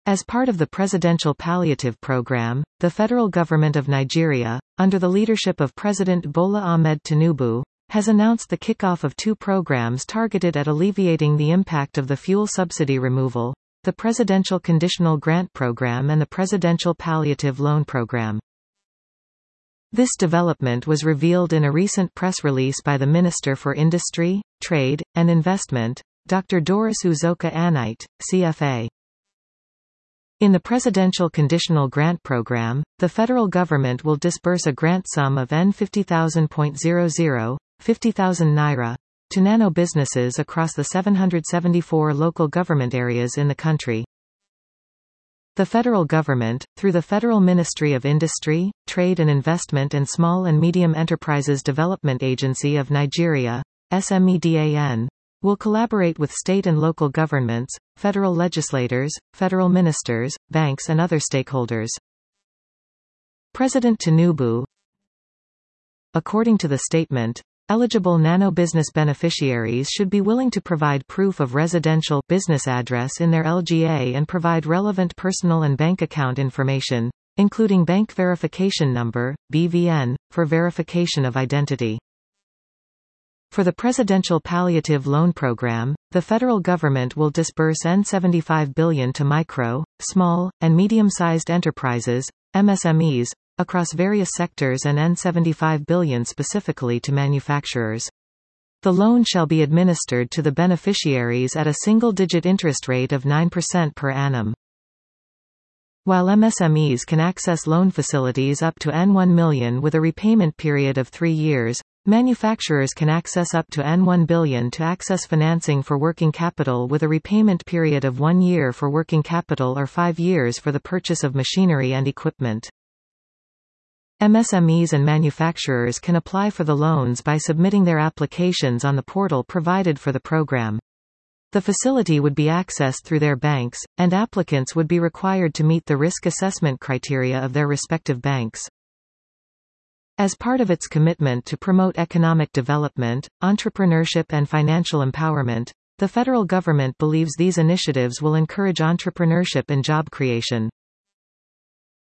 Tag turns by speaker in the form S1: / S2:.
S1: As part of the Presidential Palliative Program, the federal government of Nigeria, under the leadership of President Bola Ahmed Tinubu, has announced the kickoff of two programs targeted at alleviating the impact of the fuel subsidy removal: the Presidential Conditional Grant Program and the Presidential Palliative Loan Program. This development was revealed in a recent press release by the Minister for Industry, Trade, and Investment, Dr. Doris Uzoka Anite, CFA. In the Presidential Conditional Grant Program, the federal government will disburse a grant sum of N50,000.00, 50,000 naira, to nano-businesses across the 774 local government areas in the country. The federal government, through the Federal Ministry of Industry, Trade and Investment and Small and Medium Enterprises Development Agency of Nigeria, SMEDAN, will collaborate with state and local governments, federal legislators, federal ministers, banks and other stakeholders. President Tinubu. According to the statement, eligible nano-business beneficiaries should be willing to provide proof of residential business address in their LGA and provide relevant personal and bank account information, including Bank Verification Number, BVN, for verification of identity. For the Presidential Palliative Loan Program, the federal government will disburse N75 billion to micro, small, and medium-sized enterprises, MSMEs, across various sectors and N75 billion specifically to manufacturers. The loan shall be administered to the beneficiaries at a single-digit interest rate of 9% per annum. While MSMEs can access loan facilities up to N1 million with a repayment period of 3 years, manufacturers can access up to N1 billion to access financing for working capital with a repayment period of 1 year for working capital or 5 years for the purchase of machinery and equipment. MSMEs and manufacturers can apply for the loans by submitting their applications on the portal provided for the program. The facility would be accessed through their banks, and applicants would be required to meet the risk assessment criteria of their respective banks. As part of its commitment to promote economic development, entrepreneurship and financial empowerment, the federal government believes these initiatives will encourage entrepreneurship and job creation.